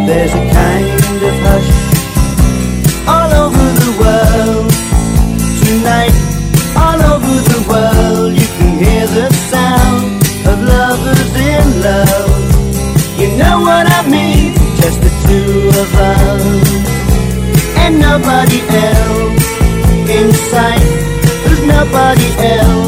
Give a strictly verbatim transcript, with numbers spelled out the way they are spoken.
There's a kind of hush all over the world tonight. All over the world you can hear the sound of lovers in love. You know what I mean, just the two of us and nobody else in sight. There's nobody else.